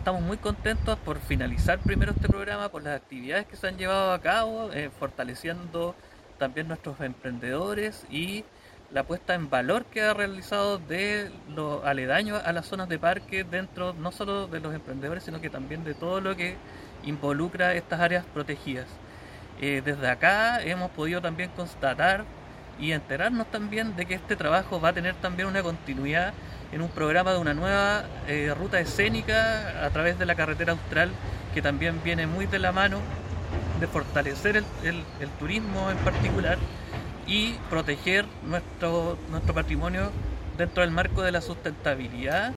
estamos muy contentos por finalizar primero este programa, por las actividades que se han llevado a cabo, fortaleciendo también nuestros emprendedores y la puesta en valor que ha realizado de los aledaños a las zonas de parque dentro no solo de los emprendedores, sino que también de todo lo que involucra estas áreas protegidas. Desde acá hemos podido también constatar y enterarnos también de que este trabajo va a tener también una continuidad en un programa de una nueva ruta escénica a través de la carretera austral, que también viene muy de la mano de fortalecer el turismo en particular y proteger nuestro patrimonio dentro del marco de la sustentabilidad